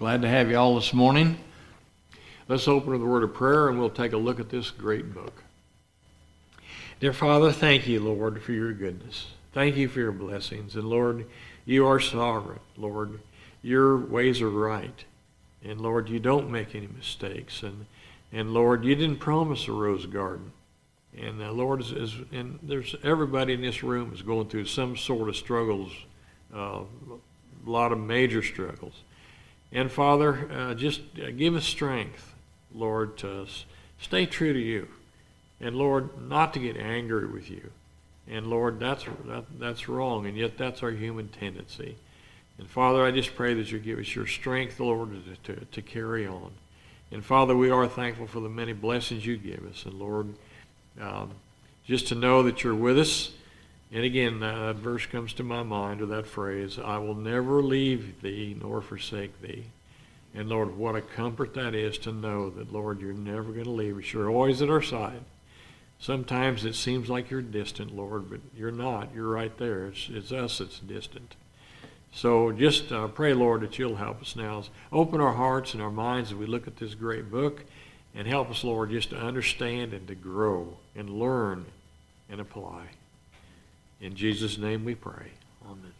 Glad to have you all this morning. Let's open with a word of prayer and we'll take a look at this great book. Dear Father, thank you, Lord, for your goodness. Thank you for your blessings. And Lord, you are sovereign. Lord, your ways are right. And Lord, you don't make any mistakes. And Lord, you didn't promise a rose garden. And Lord, and there's everybody in this room is going through some sort of struggles, a lot of major struggles. And Father, just give us strength, Lord, to stay true to you. And Lord, not to get angry with you. And Lord, that's wrong, and yet that's our human tendency. And Father, I just pray that you give us your strength, Lord, to carry on. And Father, we are thankful for the many blessings you give us. And Lord, just to know that you're with us. And again, that verse comes to my mind, or that phrase, I will never leave thee nor forsake thee. And Lord, what a comfort that is to know that, Lord, you're never going to leave us. You're always at our side. Sometimes it seems like you're distant, Lord, but you're not. You're right there. It's us that's distant. So just pray, Lord, that you'll help us now. Open our hearts and our minds as we look at this great book, and help us, Lord, just to understand and to grow and learn and apply. In Jesus' name we pray. Amen.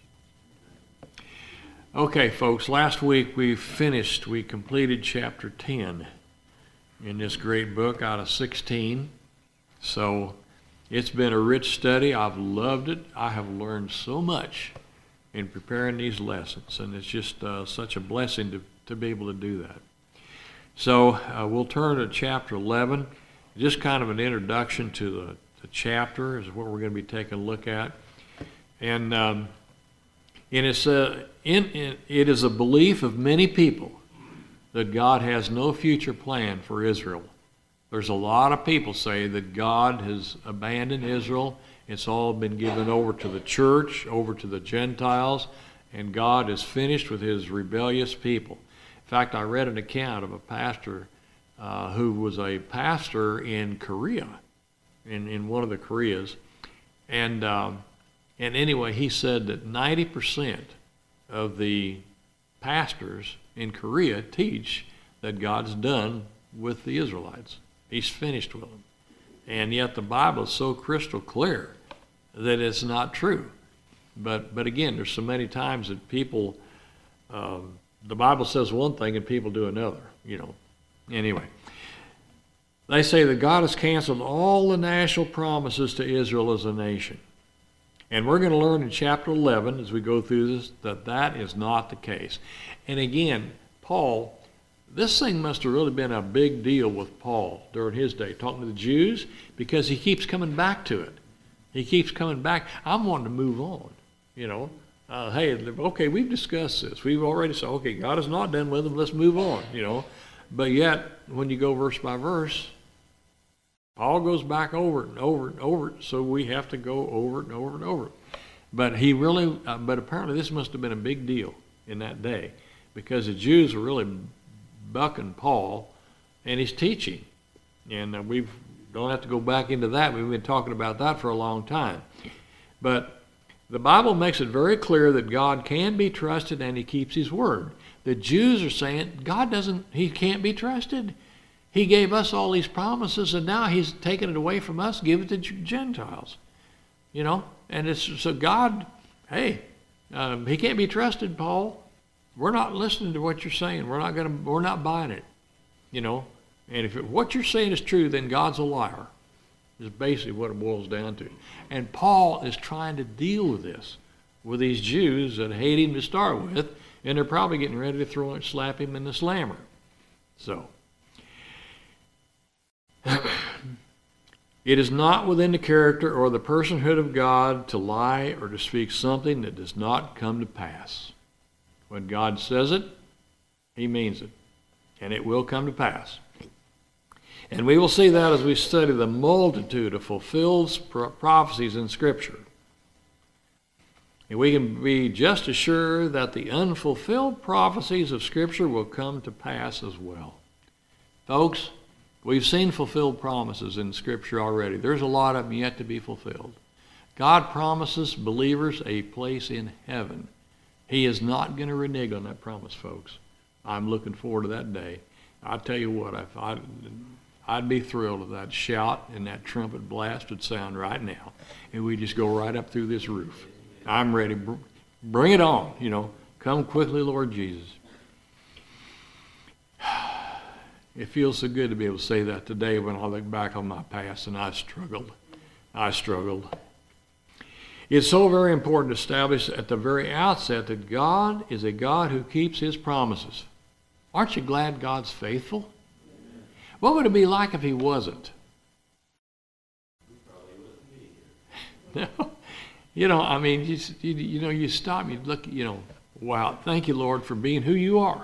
Okay, folks, last week we completed chapter 10 in this great book out of 16. So it's been a rich study. I've loved it. I have learned so much in preparing these lessons, and it's just such a blessing to be able to do that. So we'll turn to chapter 11. Just kind of an introduction to the chapter is what we're going to be taking a look at. And it is a belief of many people that God has no future plan for Israel. There's a lot of people say that God has abandoned Israel. It's all been given over to the church, over to the Gentiles, and God is finished with his rebellious people. In fact, I read an account of a pastor who was a pastor in Korea, in one of the Koreas, and anyway, he said that 90% of the pastors in Korea teach that God's done with the Israelites. He's finished with them. And yet the Bible is so crystal clear that it's not true. But again, there's so many times that people, the Bible says one thing and people do another, Anyway, they say that God has canceled all the national promises to Israel as a nation. And we're going to learn in chapter 11 as we go through this that is not the case. And again, Paul, this thing must have really been a big deal with Paul during his day, talking to the Jews, because he keeps coming back to it. He keeps coming back. I'm wanting to move on, hey, okay, we've discussed this. We've already said, okay, God is not done with them. Let's move on, But yet, when you go verse by verse, Paul goes back over it and over it and over it, so we have to go over it and over it and over it. But but apparently this must have been a big deal in that day, because the Jews were really bucking Paul and his teaching. And we don't have to go back into that. We've been talking about that for a long time. But the Bible makes it very clear that God can be trusted and he keeps his word. The Jews are saying, he can't be trusted. He gave us all these promises, and now he's taken it away from us, give it to Gentiles. And it's so God, hey, he can't be trusted, Paul. We're not listening to what you're saying. We're not buying it. And if what you're saying is true, then God's a liar. Is basically what it boils down to. And Paul is trying to deal with this, with these Jews that hate him to start with, and they're probably getting ready to slap him in the slammer. So it is not within the character or the personhood of God to lie or to speak something that does not come to pass. When God says it, he means it, and it will come to pass. And we will see that as we study the multitude of fulfilled prophecies in Scripture. And we can be just as sure that the unfulfilled prophecies of Scripture will come to pass as well. Folks, we've seen fulfilled promises in Scripture already. There's a lot of them yet to be fulfilled. God promises believers a place in heaven. He is not going to renege on that promise, folks. I'm looking forward to that day. I tell you what, I'd be thrilled if that shout and that trumpet blast would sound right now, and we just go right up through this roof. I'm ready. Bring it on, Come quickly, Lord Jesus. It feels so good to be able to say that today when I look back on my past, and I struggled. It's so very important to establish at the very outset that God is a God who keeps his promises. Aren't you glad God's faithful? What would it be like if he wasn't? No. You stop, you look, wow, thank you, Lord, for being who you are.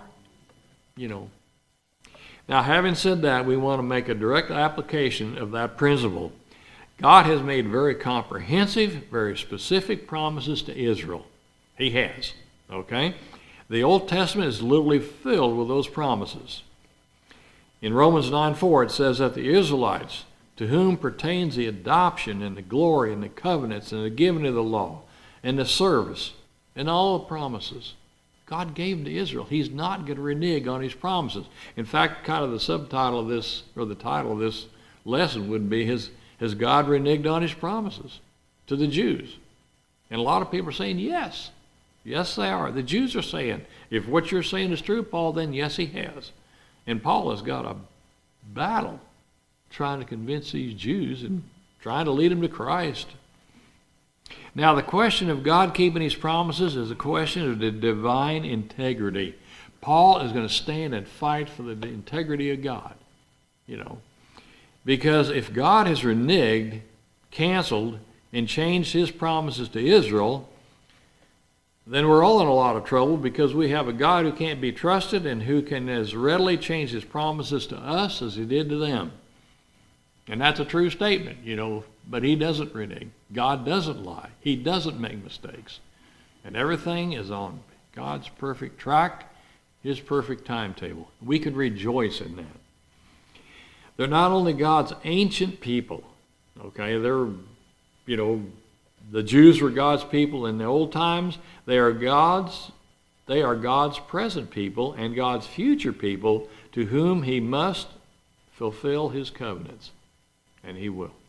Now, having said that, we want to make a direct application of that principle. God has made very comprehensive, very specific promises to Israel. He has, okay? The Old Testament is literally filled with those promises. In Romans 9:4, it says that the Israelites, to whom pertains the adoption and the glory and the covenants and the giving of the law and the service and all the promises, God gave them to Israel. He's not going to renege on his promises. In fact, kind of the subtitle of this, or the title of this lesson would be, has God reneged on his promises to the Jews? And a lot of people are saying yes. Yes, they are. The Jews are saying, if what you're saying is true, Paul, then yes, he has. And Paul has got a battle trying to convince these Jews and trying to lead them to Christ. Now, the question of God keeping his promises is a question of the divine integrity. Paul is going to stand and fight for the integrity of God, Because if God has reneged, canceled, and changed his promises to Israel, then we're all in a lot of trouble, because we have a God who can't be trusted and who can as readily change his promises to us as he did to them. And that's a true statement, but he doesn't renege. God doesn't lie. He doesn't make mistakes. And everything is on God's perfect track, his perfect timetable. We can rejoice in that. They're not only God's ancient people, okay? They're, the Jews were God's people in the old times. They are God's present people and God's future people, to whom he must fulfill his covenants. And he will.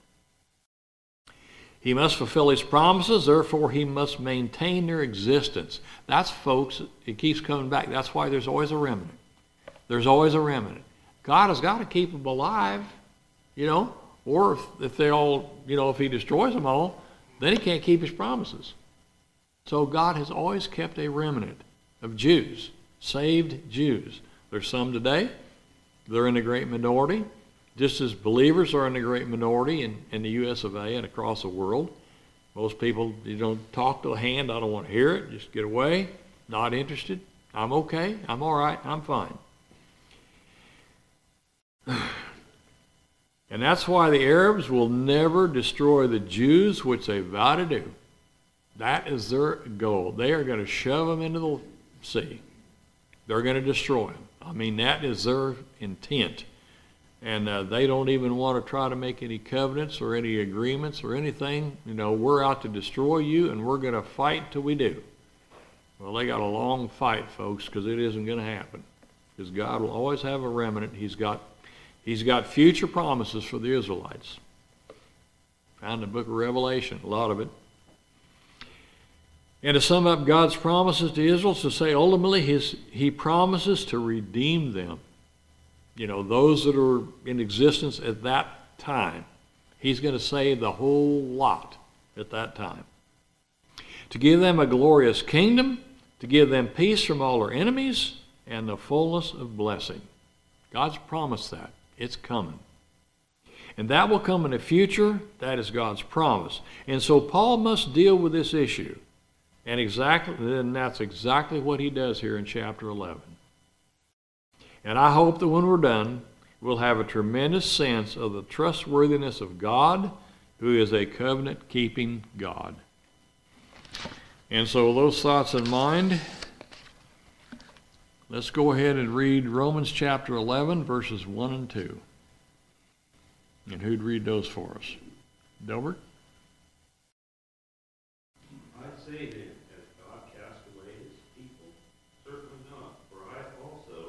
He must fulfill his promises, therefore he must maintain their existence. That's, folks, it keeps coming back. That's why there's always a remnant. There's always a remnant. God has got to keep them alive, or if they all, if he destroys them all, then he can't keep his promises. So God has always kept a remnant of Jews, saved Jews. There's some today. They're in the great minority. Just as believers are in the great minority in the U.S. of A. and across the world. Most people, talk to a hand, I don't want to hear it, just get away, not interested. I'm okay, I'm all right, I'm fine. And that's why the Arabs will never destroy the Jews, which they vow to do. That is their goal. They are going to shove them into the sea. They're going to destroy them. That is their intent. And they don't even want to try to make any covenants or any agreements or anything. We're out to destroy you, and we're going to fight till we do. Well, they got a long fight, folks, because it isn't going to happen. Because God will always have a remnant. He's got future promises for the Israelites. Found in the book of Revelation, a lot of it. And to sum up God's promises to Israel, to say ultimately he promises to redeem them. Those that are in existence at that time. He's going to save the whole lot at that time. To give them a glorious kingdom, to give them peace from all their enemies, and the fullness of blessing. God's promised that. It's coming. And that will come in the future. That is God's promise. And so Paul must deal with this issue. And that's exactly what he does here in chapter 11. And I hope that when we're done, we'll have a tremendous sense of the trustworthiness of God, who is a covenant-keeping God. And so with those thoughts in mind, let's go ahead and read Romans chapter 11, verses 1 and 2. And who'd read those for us? Delbert? I say then, has God cast away his people? Certainly not, for I also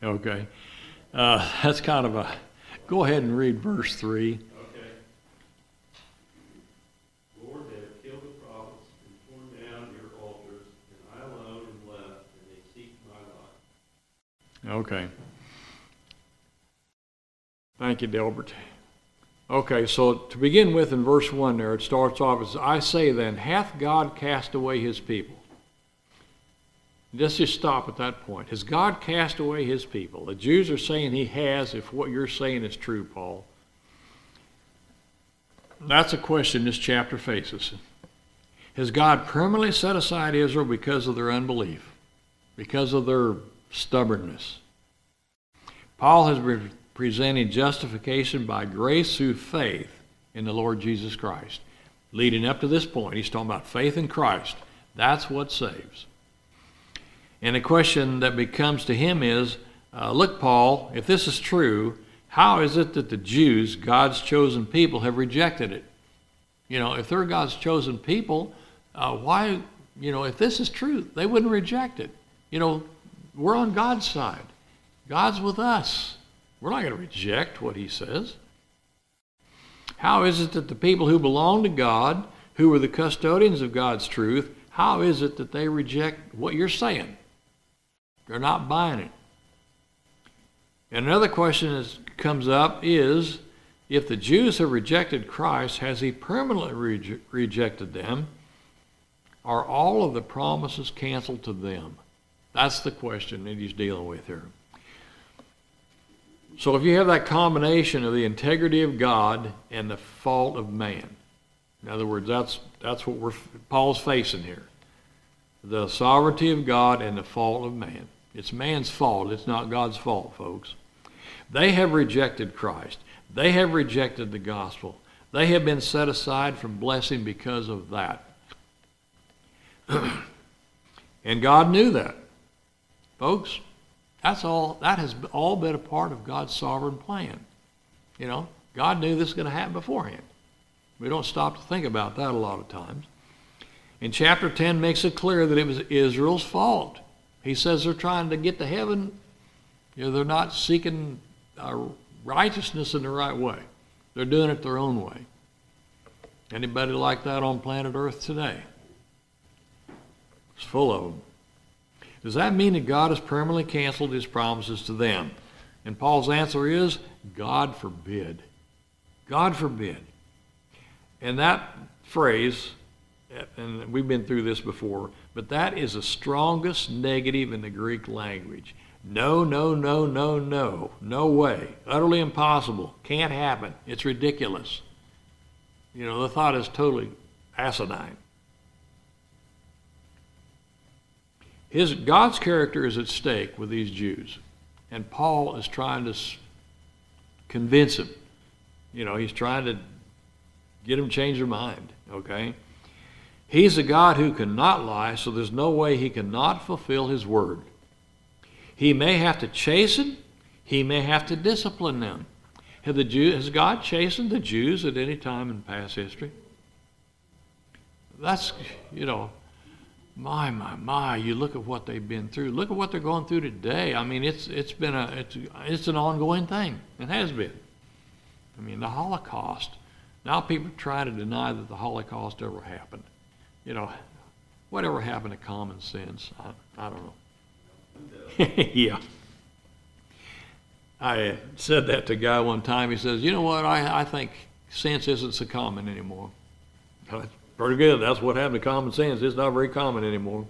Okay. That's kind of a, go ahead and read verse 3. Okay. Lord, they have killed the prophets and torn down your altars, and I alone am left, and they seek my life. Okay. Thank you, Delbert. Okay, so to begin with in verse 1 there, it starts off as, I say then, hath God cast away his people? Let's just stop at that point. Has God cast away his people? The Jews are saying he has, if what you're saying is true, Paul. That's a question this chapter faces. Has God permanently set aside Israel because of their unbelief? Because of their stubbornness? Paul has been presenting justification by grace through faith in the Lord Jesus Christ. Leading up to this point, he's talking about faith in Christ. That's what saves. And the question that becomes to him is, look, Paul, if this is true, how is it that the Jews, God's chosen people, have rejected it? You know, if they're God's chosen people, why, you know, if this is true, they wouldn't reject it. You know, we're on God's side. God's with us. We're not going to reject what he says. How is it that the people who belong to God, who are the custodians of God's truth, how is it that they reject what you're saying? They're not buying it. And another question that comes up is, if the Jews have rejected Christ, has he permanently rejected them? Are all of the promises canceled to them? That's the question that he's dealing with here. So if you have that combination of the integrity of God and the fault of man, in other words, that's what Paul's facing here. The sovereignty of God and the fault of man. It's man's fault. It's not God's fault, folks. They have rejected Christ. They have rejected the gospel. They have been set aside from blessing because of that. And God knew that. Folks, that has all been a part of God's sovereign plan. You know, God knew this was going to happen beforehand. We don't stop to think about that a lot of times. And chapter 10 makes it clear that it was Israel's fault. He says they're trying to get to heaven. You know, they're not seeking righteousness in the right way. They're doing it their own way. Anybody like that on planet Earth today? It's full of them. Does that mean that God has permanently canceled his promises to them? And Paul's answer is, God forbid. God forbid. And that phrase, and we've been through this before, but that is the strongest negative in the Greek language. No, no, no, no, no. No way. Utterly impossible. Can't happen. It's ridiculous. You know, the thought is totally asinine. God's character is at stake with these Jews. And Paul is trying to convince them. You know, he's trying to get them to change their mind, okay? He's a God who cannot lie, so there's no way he cannot fulfill his word. He may have to chasten, he may have to discipline them. Has God chastened the Jews at any time in past history? That's, you know, my, you look at what they've been through. Look at what they're going through today. I mean, it's an ongoing thing. It has been. I mean, the Holocaust. Now people are trying to deny that the Holocaust ever happened. You know, whatever happened to common sense? I don't know. Yeah. I said that to a guy one time. He says, you know what, I think sense isn't so common anymore. That's pretty good. That's what happened to common sense. It's not very common anymore.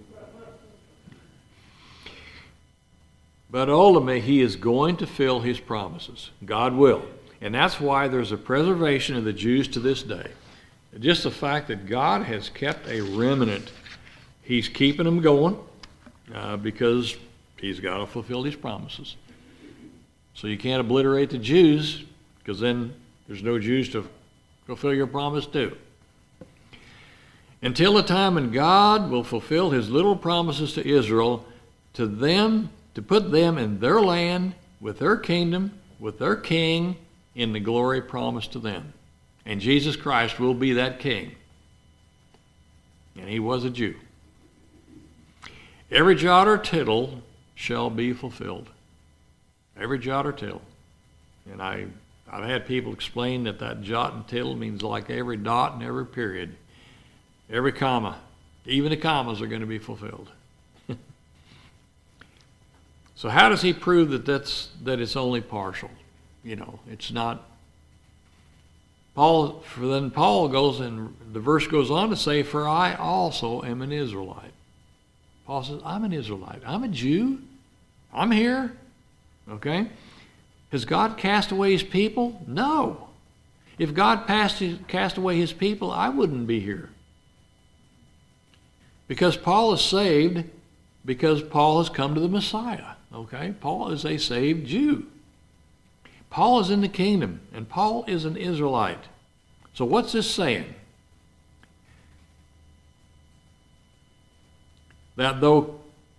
But ultimately, he is going to fill his promises. God will. And that's why there's a preservation of the Jews to this day. Just the fact that God has kept a remnant, he's keeping them going because he's got to fulfill his promises. So you can't obliterate the Jews because then there's no Jews to fulfill your promise to. Until the time when God will fulfill his little promises to Israel, to them, to put them in their land, with their kingdom, with their king, in the glory promised to them. And Jesus Christ will be that king. And he was a Jew. Every jot or tittle shall be fulfilled. Every jot or tittle. And I've had people explain that jot and tittle means like every dot and every period. Every comma. Even the commas are going to be fulfilled. So how does he prove that it's only partial? It's not. Then Paul goes, and the verse goes on to say, "For I also am an Israelite." Paul says, I'm an Israelite. I'm a Jew. I'm here. Okay? Has God cast away his people? No. If God cast away his people, I wouldn't be here. Because Paul is saved, because Paul has come to the Messiah. Okay? Paul is a saved Jew. Paul is in the kingdom, and Paul is an Israelite. So what's this saying? That though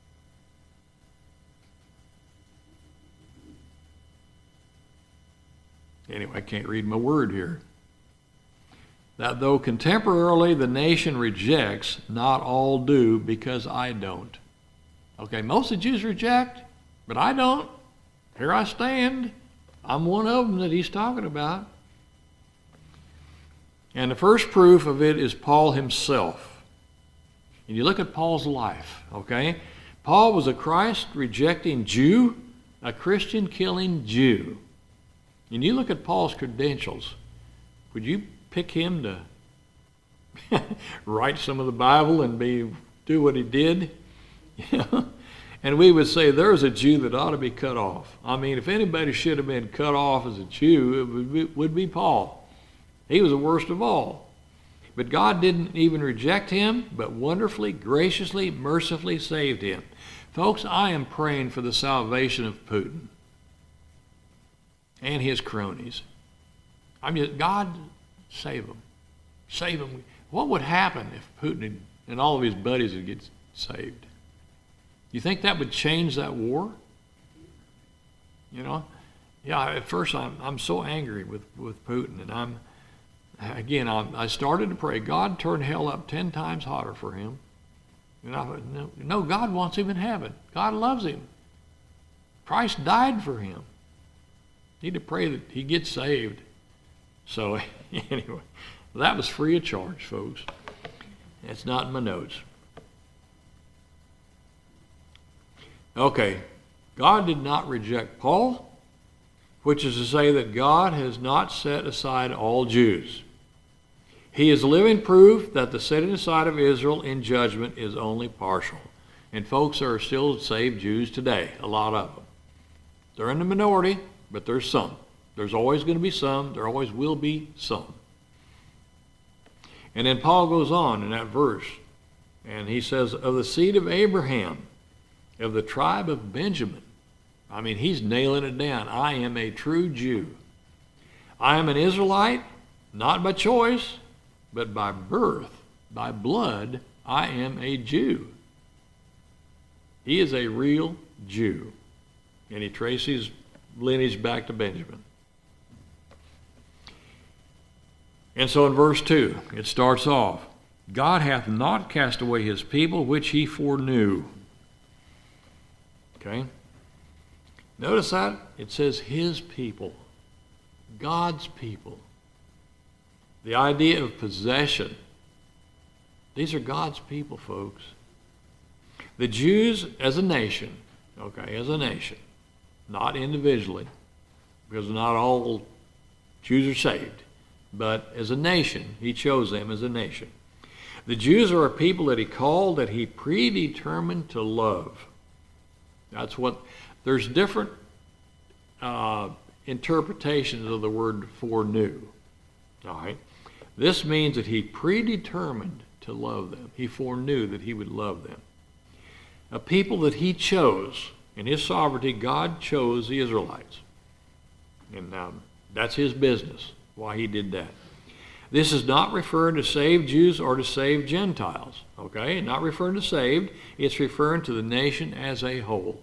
anyway, I can't read my word here. That though contemporarily the nation rejects, not all do, because I don't. Okay, most of the Jews reject, but I don't. Here I stand. I'm one of them that he's talking about. And the first proof of it is Paul himself. And you look at Paul's life, okay? Paul was a Christ-rejecting Jew, a Christian-killing Jew. And you look at Paul's credentials, would you pick him to write some of the Bible and do what he did? And we would say there's a Jew that ought to be cut off. I mean, if anybody should have been cut off as a Jew, it would be Paul. He was the worst of all. But God didn't even reject him, but wonderfully, graciously, mercifully saved him. Folks, I am praying for the salvation of Putin and his cronies. God, save them. Save them. What would happen if Putin and all of his buddies would get saved? You think that would change that war? Yeah, at first I'm so angry with Putin, and I started to pray, God, turn hell up 10 times hotter for him. And I thought, no, God wants him in heaven. God loves him. Christ died for him. Need to pray that he gets saved. So anyway, that was free of charge, folks. It's not in my notes. Okay, God did not reject Paul, which is to say that God has not set aside all Jews. He is living proof that the setting aside of Israel in judgment is only partial. And folks, there are still saved Jews today, a lot of them. They're in the minority, but there's some. There's always going to be some. There always will be some. And then Paul goes on in that verse, and he says, of the seed of Abraham, of the tribe of Benjamin. I mean, he's nailing it down. I am a true Jew. I am an Israelite, not by choice, but by birth, by blood, I am a Jew. He is a real Jew. And he traces lineage back to Benjamin. And so in verse 2, it starts off, God hath not cast away his people, which he foreknew. Okay? Notice that? It says his people. God's people. The idea of possession. These are God's people, folks. The Jews as a nation, okay, as a nation, not individually, because not all Jews are saved, but as a nation, he chose them as a nation. The Jews are a people that he called, that he predetermined to love. That's what, there's different interpretations of the word foreknew. All right? This means that he predetermined to love them. He foreknew that he would love them. A people that he chose. In his sovereignty, God chose the Israelites. And that's his business, why he did that. This is not referring to saved Jews or to saved Gentiles. Okay? Not referring to saved. It's referring to the nation as a whole.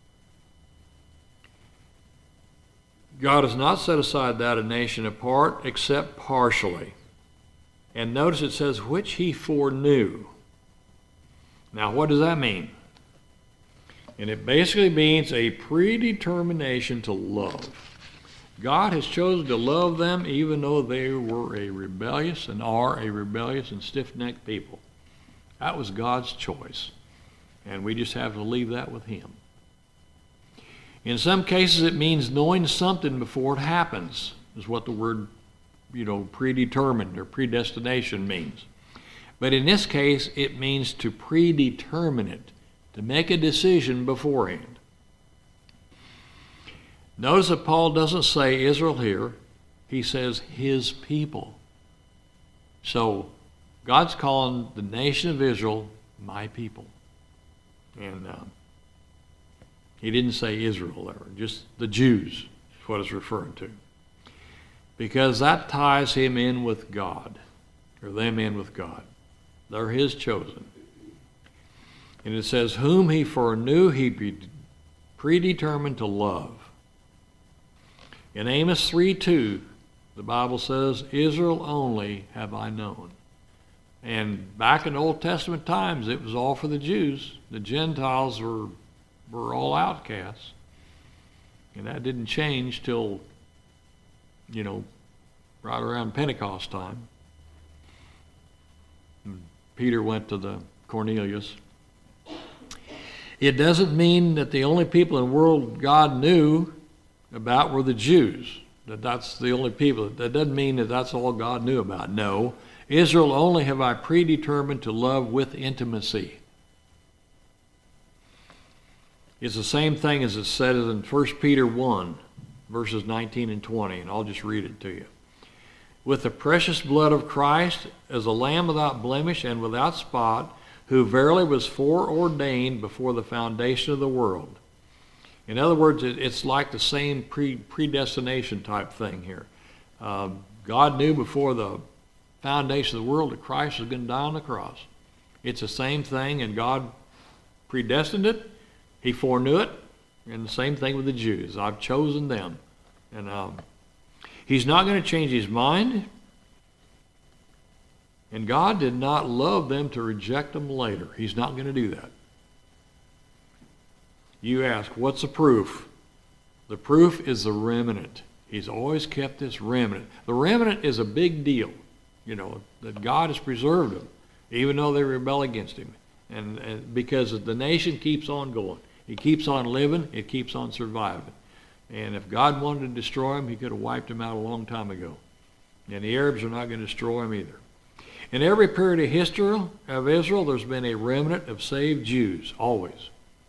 God has not set aside that a nation apart except partially. And notice it says, which he foreknew. Now, what does that mean? And it basically means a predetermination to love. God has chosen to love them even though they were a rebellious and are a rebellious and stiff-necked people. That was God's choice. And we just have to leave that with Him. In some cases, it means knowing something before it happens, is what the word, predetermined or predestination means. But in this case, it means to predetermine it, to make a decision beforehand. Notice that Paul doesn't say Israel here. He says his people. So God's calling the nation of Israel my people. And he didn't say Israel there, just the Jews is what it's referring to. Because that ties him in with God, or them in with God. They're his chosen. And it says, whom he foreknew, he predetermined to love. In Amos 3:2, the Bible says, Israel only have I known. And back in Old Testament times, it was all for the Jews. The Gentiles were all outcasts. And that didn't change till, right around Pentecost time. And Peter went to the Cornelius. It doesn't mean that the only people in the world God knew about were the Jews. That's the only people. That doesn't mean that that's all God knew about. No. Israel only have I predetermined to love with intimacy. It's the same thing as it said in 1 Peter 1, verses 19 and 20, and I'll just read it to you. With the precious blood of Christ, as a lamb without blemish and without spot, who verily was foreordained before the foundation of the world. In other words, it's like the same predestination type thing here. God knew before the foundation of the world that Christ was going to die on the cross. It's the same thing, and God predestined it. He foreknew it, and the same thing with the Jews. I've chosen them. And he's not going to change his mind. And God did not love them to reject them later. He's not going to do that. You ask, what's the proof? The proof is the remnant. He's always kept this remnant. The remnant is a big deal, that God has preserved them, even though they rebel against him. And because the nation keeps on going. It keeps on living. It keeps on surviving. And if God wanted to destroy them, he could have wiped them out a long time ago. And the Arabs are not going to destroy them either. In every period of history of Israel, there's been a remnant of saved Jews, always.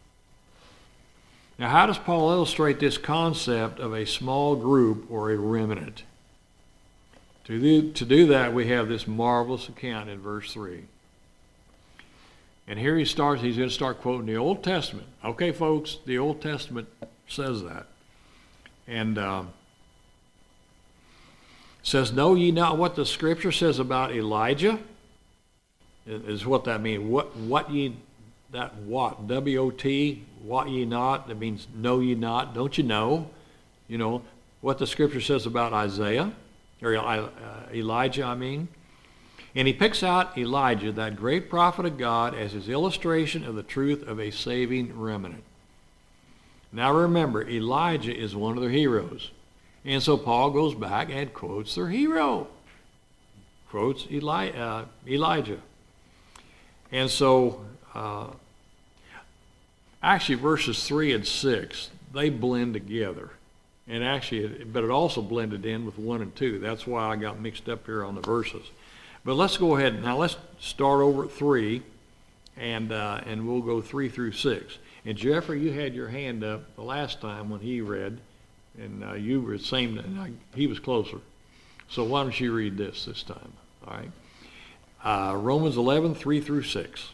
Now, how does Paul illustrate this concept of a small group or a remnant? To do that, we have this marvelous account in verse 3. And here he's going to start quoting the Old Testament. Okay, folks, the Old Testament says that. And says, know ye not what the Scripture says about Elijah? Is what that means. What ye, that what, W-O-T, what ye not, that means know ye not, don't you know? What the Scripture says about Isaiah, or Elijah, And he picks out Elijah, that great prophet of God, as his illustration of the truth of a saving remnant. Now remember, Elijah is one of their heroes. And so Paul goes back and quotes their hero. Quotes Elijah. And so, actually verses 3 and 6, they blend together. And actually, but it also blended in with 1 and 2. That's why I got mixed up here on the verses. But let's go ahead. Now let's start over at 3, and we'll go 3 through 6. And Jeffrey, you had your hand up the last time when he read, and you were the same, and he was closer. So why don't you read this time? All right. Romans 11, 3 through 6.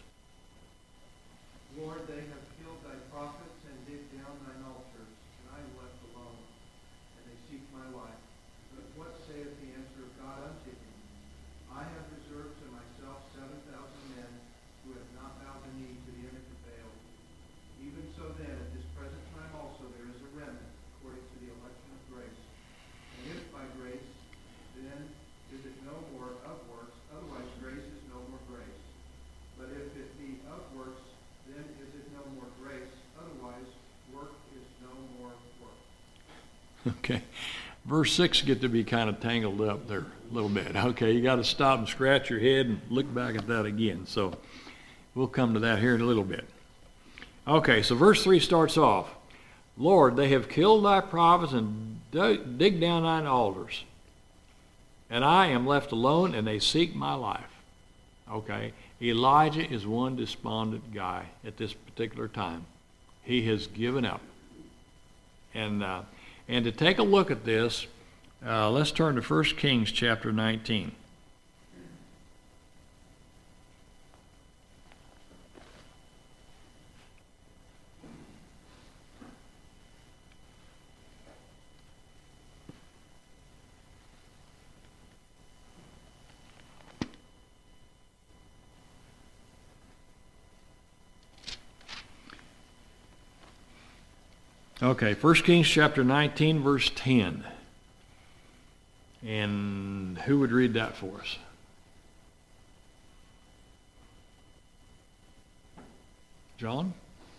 Lord, they have killed thy prophets and digged down thine altars, and I am left alone, and they seek my life. But what saith the answer of God unto me? I have reserved to myself 7,000 men who have not bowed the knee to the image of Baal. Even so then, at this present time also there is a remnant, according to the election of grace. And if by grace, then is it no more of works, otherwise grace is no more grace. But if it Okay. Verse 6 get to be kind of tangled up there a little bit. Okay, you got to stop and scratch your head and look back at that again. So we'll come to that here in a little bit. Okay, so verse 3 starts off, Lord, they have killed thy prophets and dig down thine altars, and I am left alone, and they seek my life. Okay, Elijah is one despondent guy at this particular time. He has given up. And to take a look at this, let's turn to 1 Kings chapter 19. Okay, 1 Kings chapter 19, verse 10. And who would read that for us? John?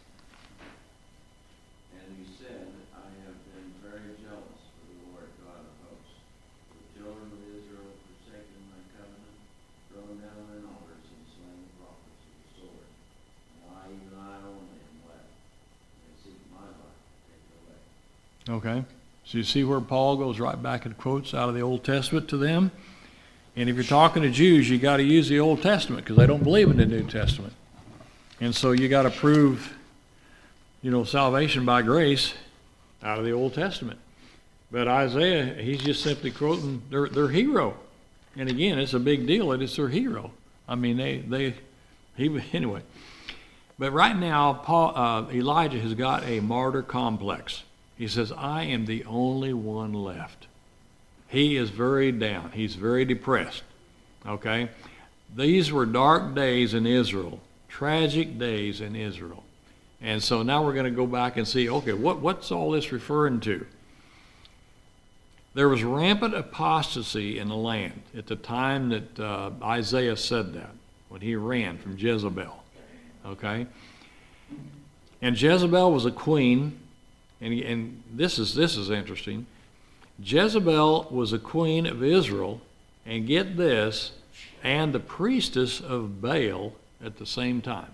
And he said, I have been very jealous for the Lord God of hosts. The children of Israel have forsaken my covenant, thrown down their altars, and slain the prophets with the sword. And even I only am left. They seek my life. Okay, so you see where Paul goes right back and quotes out of the Old Testament to them. And if you're talking to Jews, you got to use the Old Testament because they don't believe in the New Testament. And so you got to prove, salvation by grace out of the Old Testament. But Isaiah, he's just simply quoting their hero. And again, it's a big deal that it's their hero. I mean, anyway. But right now, Elijah has got a martyr complex. He says, I am the only one left. He is very down. He's very depressed. Okay? These were dark days in Israel, tragic days in Israel. And so now we're going to go back and see, okay, what's all this referring to? There was rampant apostasy in the land at the time that Isaiah said that, when he ran from Jezebel. Okay? And Jezebel was a queen. And this is interesting. Jezebel was a queen of Israel, and get this, and the priestess of Baal at the same time.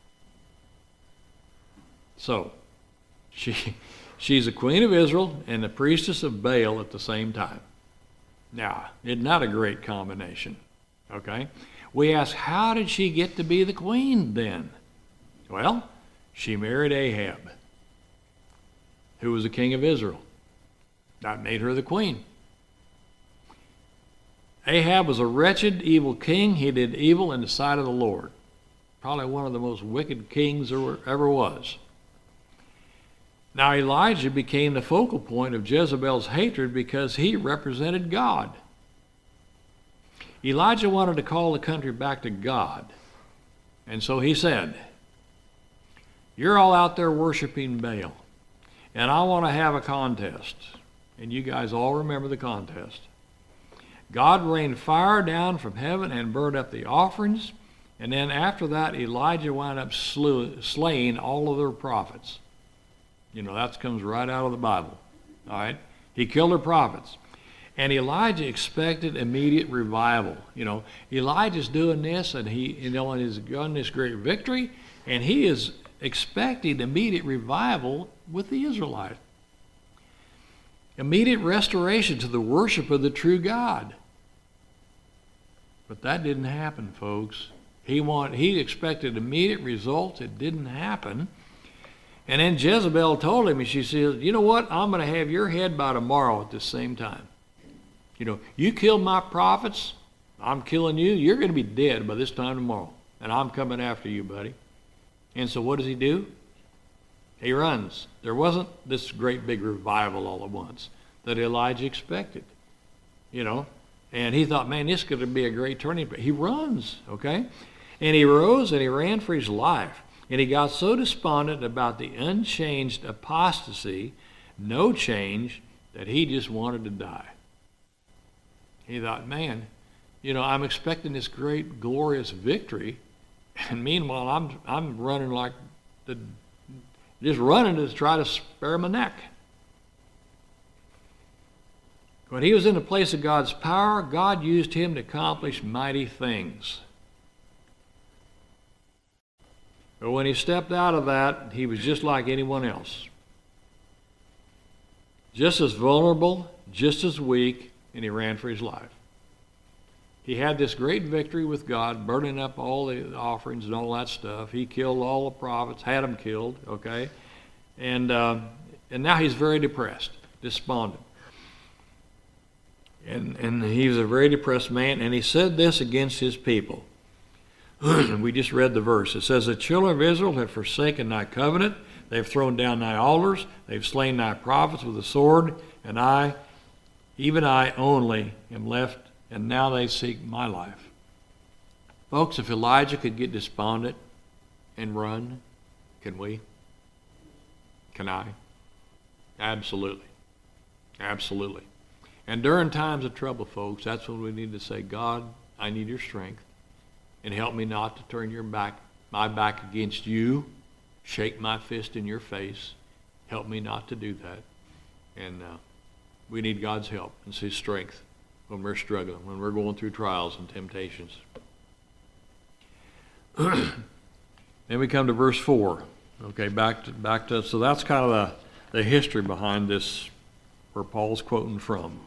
So, she's a queen of Israel and the priestess of Baal at the same time. Now, it's not a great combination, okay? We ask, how did she get to be the queen then? Well, she married Ahab, who was the king of Israel. That made her the queen. Ahab was a wretched, evil king. He did evil in the sight of the Lord. Probably one of the most wicked kings there ever was. Now Elijah became the focal point of Jezebel's hatred because he represented God. Elijah wanted to call the country back to God. And so he said, you're all out there worshiping Baal. And I want to have a contest. And you guys all remember the contest. God rained fire down from heaven and burned up the offerings. And then after that, Elijah wound up slaying all of their prophets. That comes right out of the Bible. All right? He killed their prophets. And Elijah expected immediate revival. Elijah's doing this, and he's gotten this great victory, and he is expecting immediate revival with the Israelites. Immediate restoration to the worship of the true God. But that didn't happen, folks. He expected immediate results. It didn't happen. And then Jezebel told him, and she said, you know what? I'm going to have your head by tomorrow at the same time. You killed my prophets. I'm killing you. You're going to be dead by this time tomorrow. And I'm coming after you, buddy. And so what does he do? He runs. There wasn't this great big revival all at once that Elijah expected, And he thought, man, this could be a great turning point. He runs, okay? And he rose and he ran for his life. And he got so despondent about the unchanged apostasy, no change, that he just wanted to die. He thought, man, I'm expecting this great, glorious victory. And meanwhile, I'm running just running to try to spare my neck. When he was in the place of God's power, God used him to accomplish mighty things. But when he stepped out of that, he was just like anyone else. Just as vulnerable, just as weak, and he ran for his life. He had this great victory with God, burning up all the offerings and all that stuff. He killed all the prophets, had them killed, okay? And now he's very depressed, despondent. And he was a very depressed man, and he said this against his people. We just read the verse. It says, the children of Israel have forsaken thy covenant. They've thrown down thy altars. They've slain thy prophets with the sword. And I, even I only, am left, and now they seek my life. Folks, if Elijah could get despondent and run, can we? Can I? Absolutely. Absolutely. And during times of trouble, folks, that's when we need to say, God, I need your strength. And help me not to turn my back against you, shake my fist in your face. Help me not to do that. And we need God's help and his strength when we're struggling, when we're going through trials and temptations. Then we come to verse 4. Okay, back to so that's kind of the history behind this, where Paul's quoting from.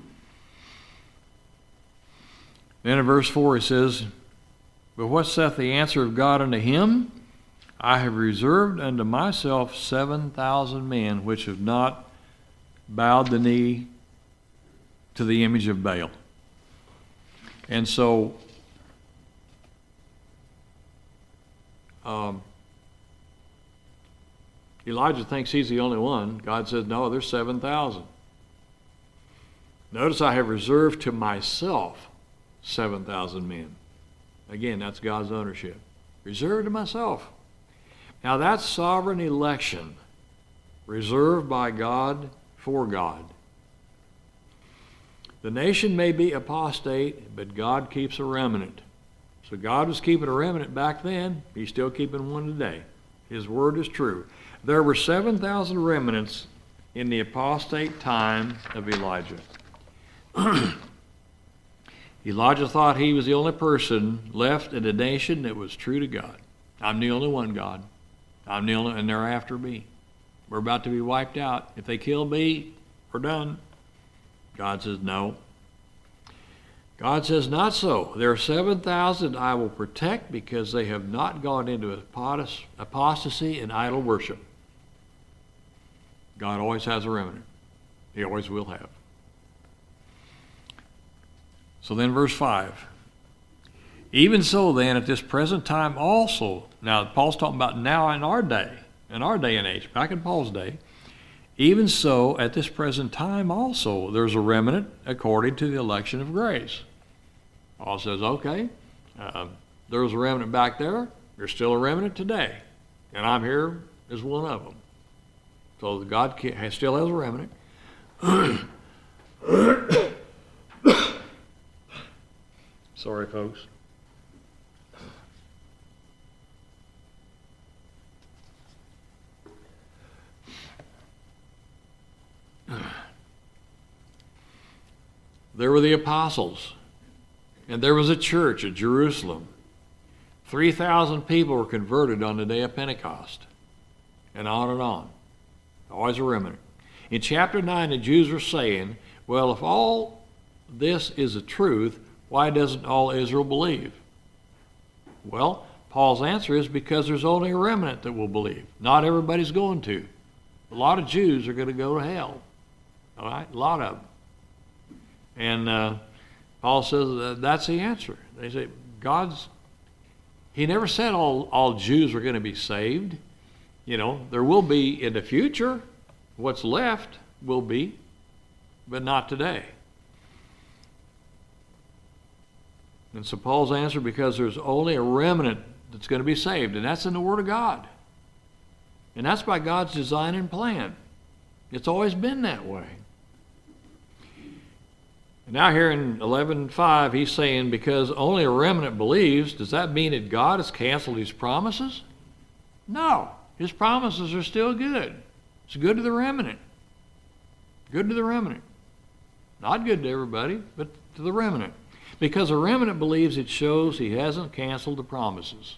Then in verse 4 he says, but what saith the answer of God unto him? I have reserved unto myself 7,000 men which have not bowed the knee to the image of Baal. And so Elijah thinks he's the only one. God says, no, there's 7,000. Notice I have reserved to myself 7,000 men. Again, that's God's ownership. Reserved to myself. Now that's sovereign election, reserved by God for God. The nation may be apostate, but God keeps a remnant. So God was keeping a remnant back then. He's still keeping one today. His word is true. There were 7,000 remnants in the apostate time of Elijah. Elijah thought he was the only person left in the nation that was true to God. I'm the only one, God. I'm the only, and they're after me. We're about to be wiped out. If they kill me, we're done. God says, no. God says, not so. There are 7,000 I will protect because they have not gone into apostasy and idol worship. God always has a remnant. He always will have. So then verse 5. Even so then, at this present time also, now Paul's talking about now in our day and age, back in Paul's day, even so at this present time also, there's a remnant according to the election of grace. Paul says, okay, there was a remnant back there, there's still a remnant today, and I'm here as one of them. So God still has a remnant. Sorry, folks. There were the apostles, and there was a church at Jerusalem. 3,000 people were converted on the day of Pentecost, and on and on. Always a remnant. In chapter 9, the Jews were saying, well, if all this is the truth, why doesn't all Israel believe? Well, Paul's answer is because there's only a remnant that will believe. Not everybody's going to. A lot of Jews are going to go to hell. All right? A lot of them. And Paul says that's the answer. They say, he never said all Jews are going to be saved. You know, there will be in the future. What's left will be, but not today. And so Paul's answer, because there's only a remnant that's going to be saved, and that's in the Word of God. And that's by God's design and plan. It's always been that way. And now here in 11:5, he's saying because only a remnant believes, does that mean that God has canceled his promises? No. His promises are still good. It's good to the remnant. Good to the remnant. Not good to everybody, but to the remnant. Because the remnant believes it shows he hasn't canceled the promises.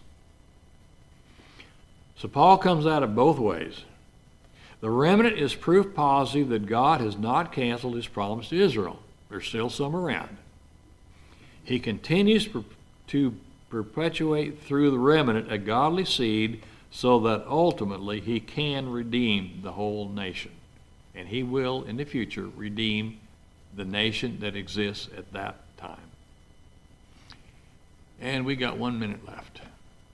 So Paul comes at it both ways. The remnant is proof positive that God has not canceled his promise to Israel. There's still some around. He continues to perpetuate through the remnant a godly seed so that ultimately he can redeem the whole nation. And he will, in the future, redeem the nation that exists at that time. And we got 1 minute left.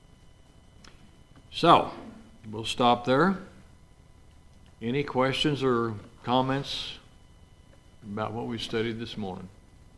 So, we'll stop there. Any questions or comments about what we studied this morning?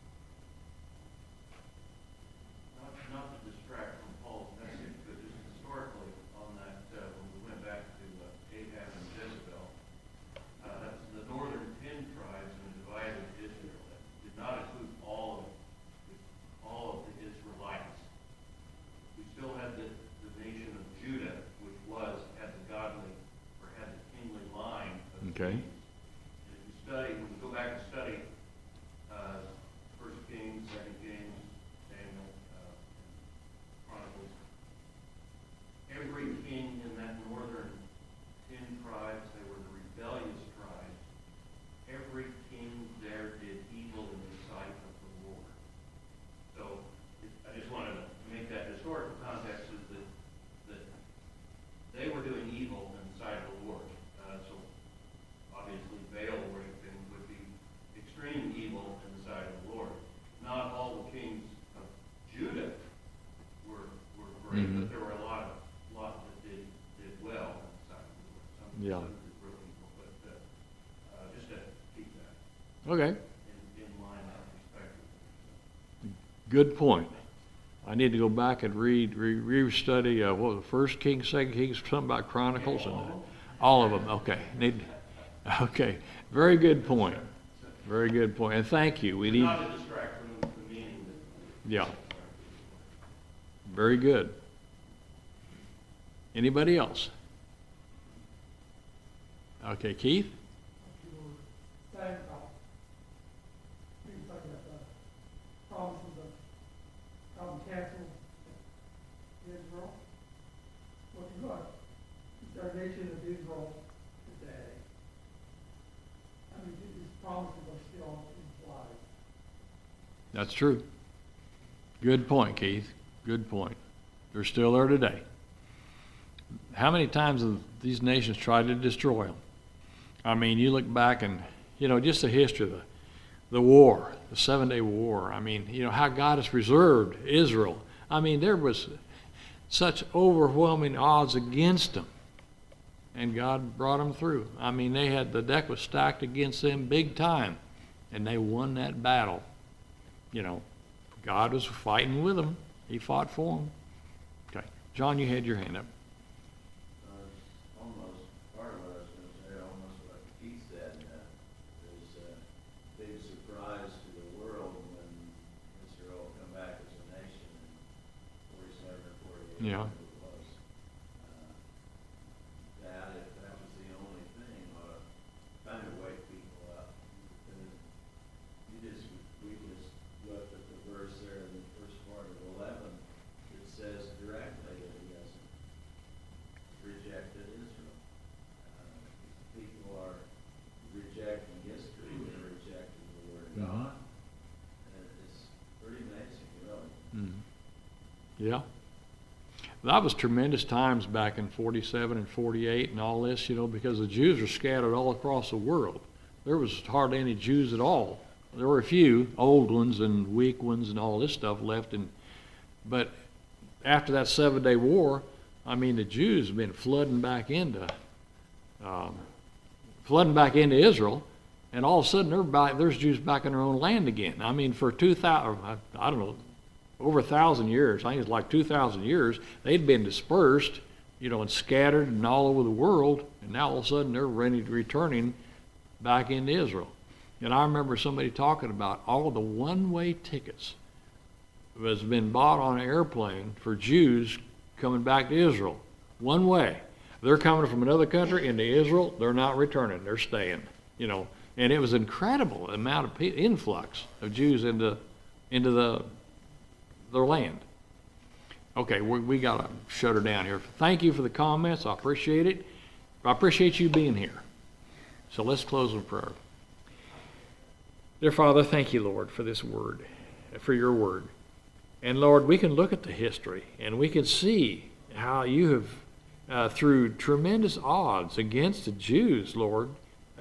Not to distract from Paul's message, but just historically on that, when we went back to Ahab and Jezebel, that's the northern 10 tribes in a divided Israel. That did not include all of the Israelites. We still had the nation of Judah, which had the godly, or had the kingly line of Okay. kings. And if you study, when you go back and study First Kings, Second Kings, Daniel, Chronicles, every king in that northern 10 tribes, they were the rebellious tribes. Every king there did evil in the sight of the Lord. So I just wanted to make that historical context is that they were doing evil in the sight of the Lord. So obviously Baal worshiping would be extreme evil in the sight of the Lord. Not all the kings of Judah were great, Mhm. but there were a lot that did well in the sight of the Lord. Some did real evil, but just to keep that Okay. in line with perspective. Good point. I need to go back and re-study what was the First Kings, Second Kings, something about Chronicles, and all of them. Okay. Okay. Very good point. Very good point. And thank you. We need. Not to distract from the meaning. Yeah. Very good. Anybody else? Okay, Keith? You were saying about things like that, promises of God cancel Israel. What you got? Is there a nation of Israel today? I mean, these promises are still implied. That's true. Good point, Keith. Good point. They're still there today. How many times have these nations tried to destroy them? I mean, you look back and, just the history of the war, the 7-day war. I mean, how God has preserved Israel. I mean, there was such overwhelming odds against them. And God brought them through. I mean, the deck was stacked against them big time. And they won that battle. God was fighting with them. He fought for them. Okay. John, you had your hand up. Almost part of what I was going to say, almost what Keith said, is a big surprise to the world when Israel come back as a nation in 47 or 48. Yeah. It was. That, if that was the only thing, ought to kind of wake people up. Because we just looked at the verse there in the first part of 11. It says directly that he hasn't rejected Israel. People are rejecting history, they're rejecting the Word of God. And it's pretty amazing, really. Yeah. That was tremendous times back in 47 and 48 and all this, because the Jews were scattered all across the world. There was hardly any Jews at all. There were a few old ones and weak ones and all this stuff left. But after that 7-day war, I mean, the Jews have been flooding back into Israel, and all of a sudden there's Jews back in their own land again. I mean, for 2,000, I don't know, over 1,000 years, I think it's like 2,000 years, they'd been dispersed, and scattered and all over the world, and now all of a sudden they're returning back into Israel. And I remember somebody talking about all the one-way tickets that has been bought on an airplane for Jews coming back to Israel. One way. They're coming from another country into Israel, they're not returning, they're staying. And it was incredible the amount of influx of Jews into their land. Okay, we got to shut her down here. Thank you for the comments. I appreciate it. I appreciate you being here. So let's close with prayer. Dear Father, thank you, Lord, for this word, for your word. And Lord, we can look at the history and we can see how you have, through tremendous odds against the Jews, Lord,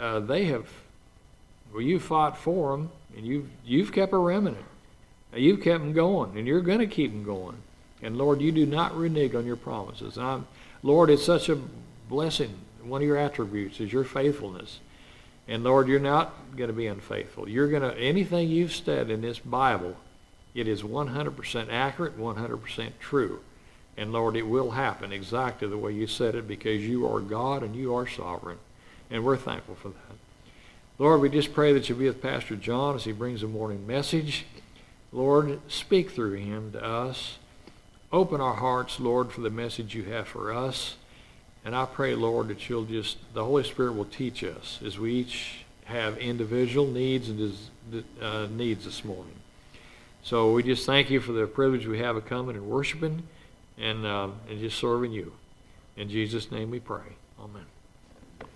you fought for them, and you've kept a remnant. You've kept them going, and you're going to keep them going. And Lord, you do not renege on your promises. Lord, it's such a blessing. One of your attributes is your faithfulness. And Lord, you're not going to be unfaithful. Anything you've said in this Bible, it is 100% accurate, 100% true. And Lord, it will happen exactly the way you said it, because you are God and you are sovereign. And we're thankful for that. Lord, we just pray that you be with Pastor John as he brings the morning message. Lord, speak through him to us. Open our hearts, Lord, for the message you have for us. And I pray, Lord, that the Holy Spirit will teach us as we each have individual needs and needs this morning. So we just thank you for the privilege we have of coming and worshiping and just serving you. In Jesus' name we pray. Amen.